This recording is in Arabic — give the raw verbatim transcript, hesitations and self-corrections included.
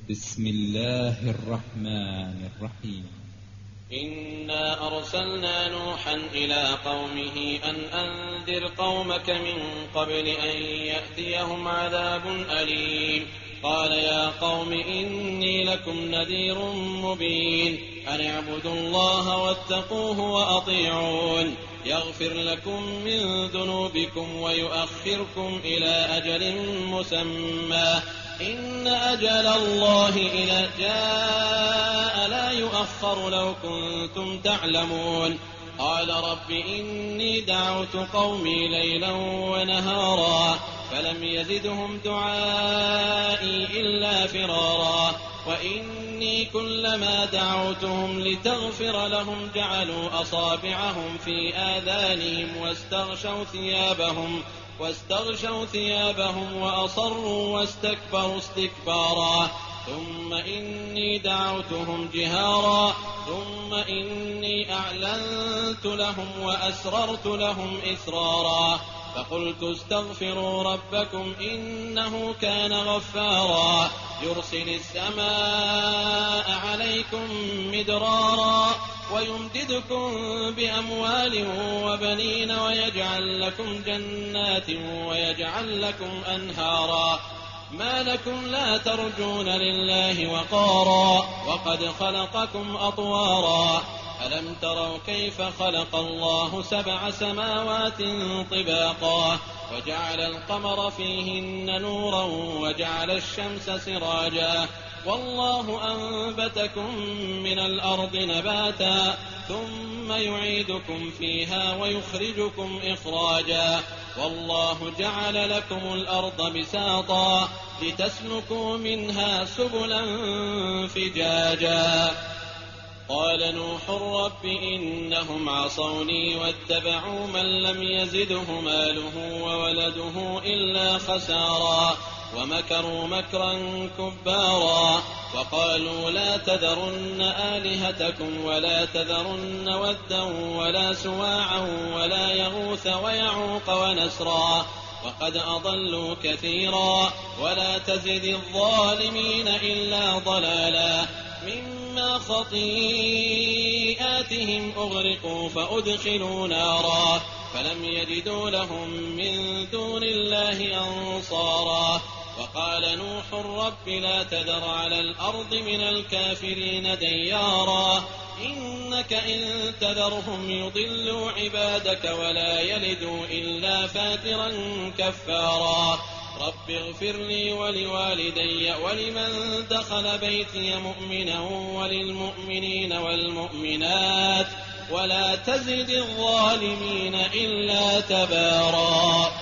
بسم الله الرحمن الرحيم. إنا أرسلنا نوحا إلى قومه أن أنذر قومك من قبل أن يأتيهم عذاب أليم. قال يا قوم إني لكم نذير مبين أن اعبدوا الله واتقوه وأطيعون يغفر لكم من ذنوبكم ويؤخركم إلى أجل مسمى إن أجل الله إذا جاء لا يؤخر لو كنتم تعلمون. قال رب إني دعوت قومي ليلا ونهارا فلم يزدهم دعائي إلا فرارا وإني كلما دعوتهم لتغفر لهم جعلوا أصابعهم في آذانهم واستغشوا ثيابهم واستغشوا ثيابهم وأصروا واستكبروا استكبارا ثم إني دعوتهم جهارا ثم إني أعلنت لهم وأسررت لهم إسرارا فقلت استغفروا ربكم إنه كان غفارا يرسل السماء عليكم مدرارا ويمددكم بأموال وبنين ويجعل لكم جنات ويجعل لكم أنهارا ما لكم لا ترجون لله وقارا وقد خلقكم أطوارا ألم تروا كيف خلق الله سبع سماوات طباقا وجعل القمر فيهن نورا وجعل الشمس سراجا والله أنبتكم من الأرض نباتا ثم يعيدكم فيها ويخرجكم إخراجا والله جعل لكم الأرض بساطا لتسلكوا منها سبلا فجاجا. قال نوح رب إنهم عصوني واتبعوا من لم يزده ماله وولده إلا خسارا ومكروا مكرا كبارا وقالوا لا تذرن آلهتكم ولا تذرن ودا ولا سواعا ولا يغوث ويعوق ونسرا وقد أضلوا كثيرا ولا تزد الظالمين إلا ضلالا مما خطيئاتهم أغرقوا فأدخلوا نارا فلم يجدوا لهم من دون الله أنصارا. وقال نوح رب لا تذر على الأرض من الكافرين ديارا إنك إن تذرهم يضلوا عبادك ولا يلدوا إلا فاجرا كفارا. رب اغفر لي ولوالدي ولمن دخل بيتي مؤمنا وللمؤمنين والمؤمنات ولا تزد الظالمين إلا تبارا.